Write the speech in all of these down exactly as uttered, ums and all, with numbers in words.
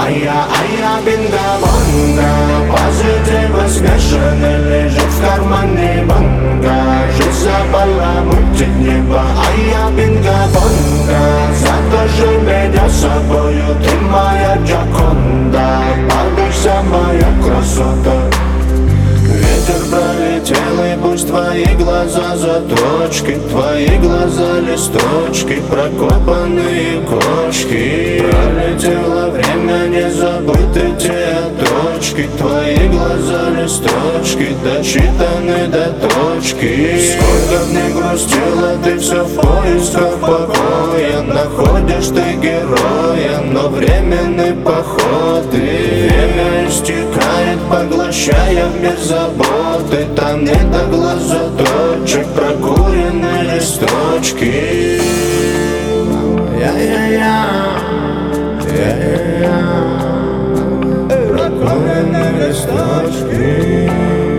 А я, а я бинго-бонго, позитива смешанный лежит в кармане банка. Жизнь забаламутит небо, а я бинго-бонго. Затожи меня собою, ты моя Джоконда. Балуйся, моя красота. Ветер пролетел, и пусть твои глаза заточки, твои глаза листочки, прокопанные кочки. Пролетело время, не забыты те точки, твои глаза листочки, дочитаны до точки. Сколько б ни грустила, ты все в поисках покоя, находишь ты героя, но временный поход, и время истекает, поглощая мир заботы. Там нет до глаза точек, прокуренные листочки. Я-я-я, я-я-я, прокуренные листочки.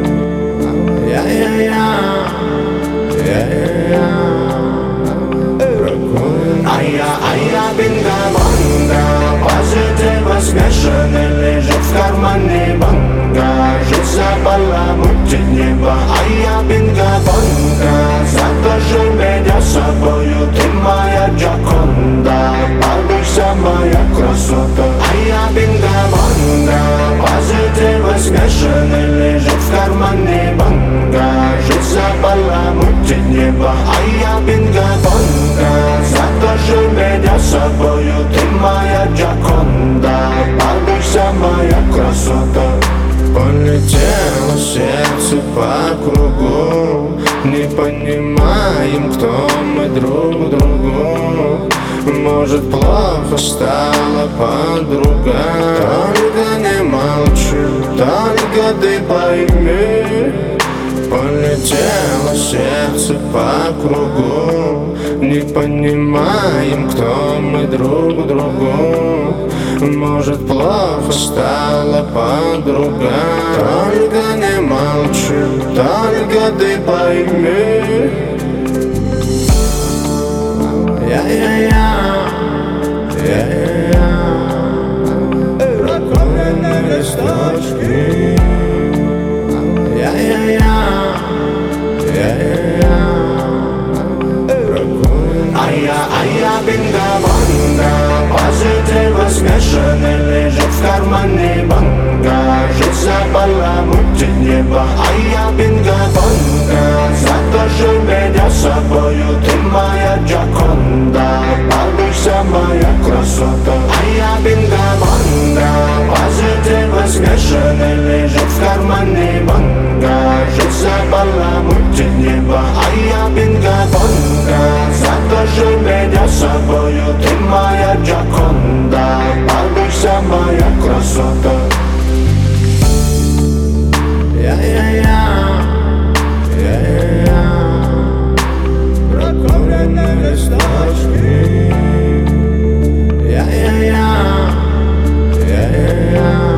Я-я-я, я-я-я, прокуренные. А я, а я бинго-бонго, позитива смешанный лежит в кармане банка. Жизнь забаламутит небо, а я бинго-бонго. Затожи меня собою, ты моя Джоконда. Балуйся, моя красота. А я бинго-бонго, позитива смешанный лежит в кармане банка. Жизнь забаламутит небо, а я бинго-бонго. Затожи меня собою, ты моя Джоконда. Балуйся, моя красота. Полетело сердце по кругу, не понимаем, кто мы друг другу. Может, плохо стала подруга. Только не молчи, только ты пойми. Полетело сердце по кругу, не понимаем, кто мы друг другу. Может, плохо стала подруга. Только не молчи, только ты пойми. Я-я-я, я-я-я, прокуренные листочки. Я-я-я, я-я-я, прокуренные. А я, а я бинго-бонго, позитива смешанный лежит в кармане банка. Жизнь забаламутит небо, а я бинго-бонго. Затожи меня собою, ты моя Джоконда. Балуйся, моя красота. А я бинго-бонго, позитива смешанный лежит в кармане банка. Жизнь забаламутит небо, а я бинго-бонго. Затожи меня собою, ты моя Джоконда. Балуйся, моя красота. Я-я-я, я-я-я, прокуренные листочки. Я-я-я, я-я-я.